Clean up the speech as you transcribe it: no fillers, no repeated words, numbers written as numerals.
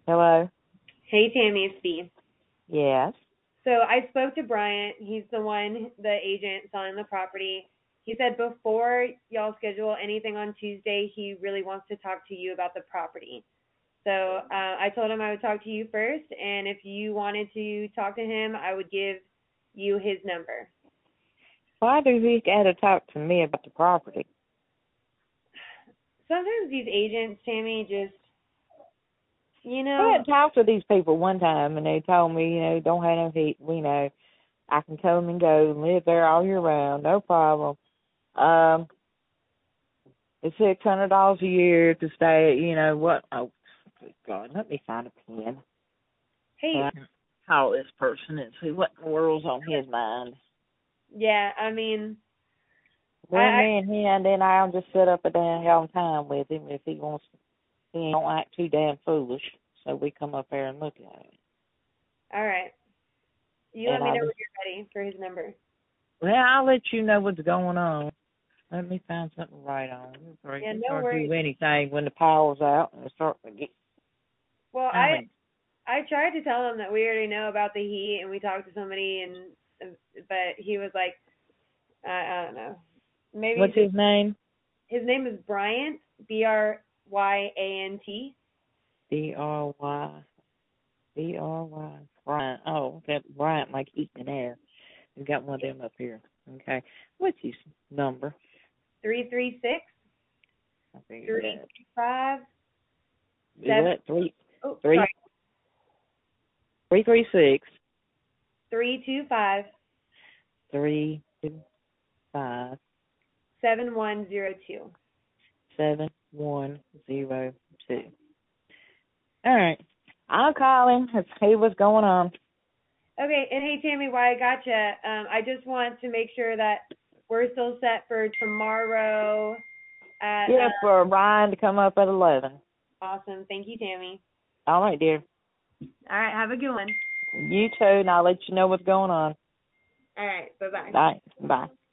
Hello? Hey, Tammy, it's Bea. Yes. So I spoke to Bryant. He's the agent selling the property. He said before y'all schedule anything on Tuesday, he really wants to talk to you about the property. So I told him I would talk to you first, and if you wanted to talk to him, I would give you his number. Why do he got to talk to me about the property? Sometimes these agents, Tammy, just, I had talked to these people one time, and they told me, don't have no heat. I can come and go and live there all year round, no problem. It's $600 a year to stay. What? Oh, good God! Let me find a pen. Hey. So I can call this person and see what in the world's on his mind. Yeah, I mean. Me and him, then I'll just set up a damn time with him if he wants. He don't act too damn foolish, so we come up there and look at it. All right. You let me know when you're ready for his number. Well, I'll let you know what's going on. Let me find something right on. Yeah, no worries. Do anything when the power's out and start to get. Well, I tried to tell him that we already know about the heat, and we talked to somebody, but he was like, I don't know. Maybe. What's his name? His name is Bryant, Bryant. Bryant. Oh, that Bryant like heat and air. We've got one of them up here. Okay. What's his number? 336 325 336 325 325 7102. 7102. All right. I'll call him and see what's going on. Okay, and hey, Tammy, while I got you, I just want to make sure that we're still set for tomorrow. For Ryan to come up at 11. Awesome. Thank you, Tammy. All right, dear. All right, have a good one. You too, and I'll let you know what's going on. All right, bye-bye. Bye. Bye.